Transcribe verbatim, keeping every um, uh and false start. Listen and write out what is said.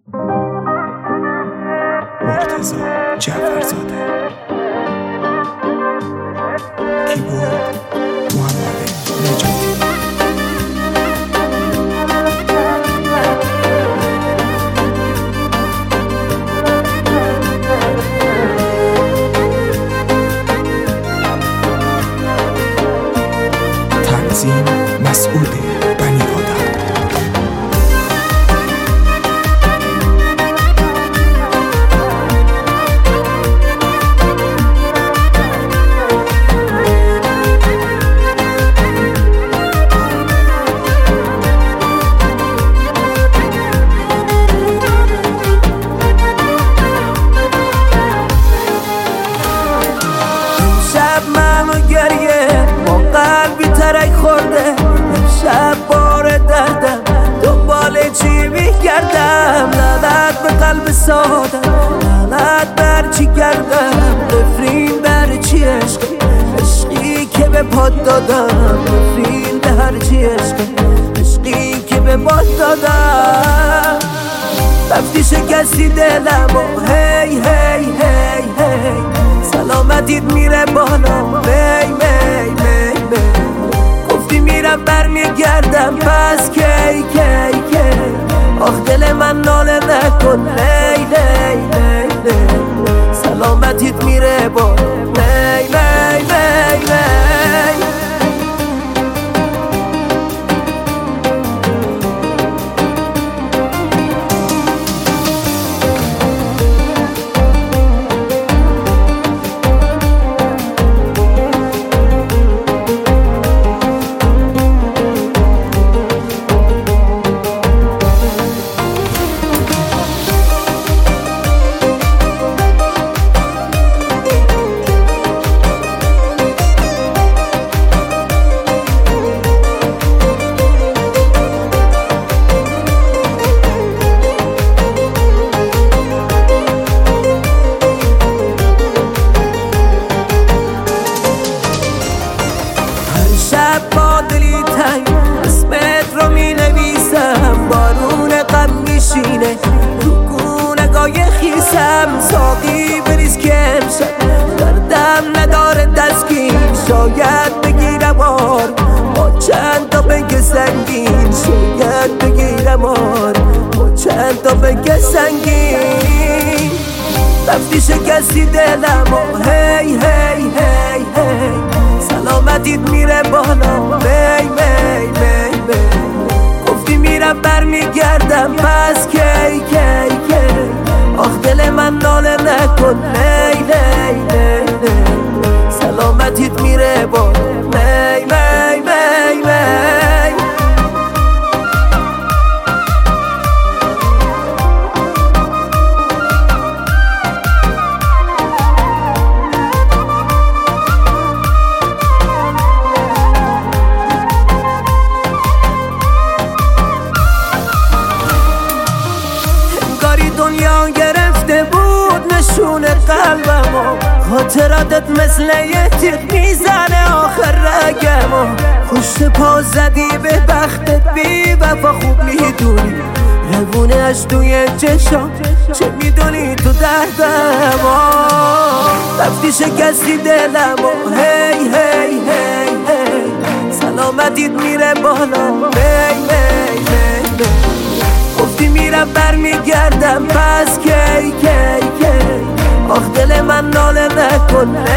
مرتضی جعفرزاده. کیبورد محمد نجاتی. تنظیم مسعود بنی آدم. شب منو گریه با قلبی ترک خورده، شب بار دردم دنبال چی میگردم، لعنت به قلب سادم، لعنت بر چی کردم، نفرین بر چی عشق، عشقی که به پاد دادم، نفرین به هر چی عشق، عشقی که به پاد دادم. رفتی شکستی دلم و هی هی هی هی سلامتیت میره بالا، می می می می گفتی میرم برمیگردم، پس کی کی کی آخ دل من ناله نکن، لی لی لی لی سلامتیت میره بالا، می می می می شب با دلی تنگ اسمت رو می نویسم، بارون غم میشینه رو گونه‌گاه خیسم، ساقی بریز که امشب دردم نداره تسکین، شاید بگیرم آر با چند تا بگه سنگین، شاید بگیرم آر با چند تا بگه سنگین. رفتی شکستی دلم و هی هی هی هی سلامتیت میره بالا، می می می می گفتی میرم برمیگردم، پس کی کی کی آخ دل من ناله نکن، لی لی لی لی سلامتیت میره بالا، می می می می دنیا گرفته بود نشون قلبمو، خاطراتت مثل یه تیغ میزنه آخر رگمو، پشت پا زدی به بختت بی وفا، خوب میدونی روونه‌اش توی چشام، چه میدونی تو دردمو. رفتی شکستی دلمو هی هی هی هی سلامتیت میره بالا، می می می می گفتی میرم برمیگردم، پس کی کی کی آخ دل من ناله نکن،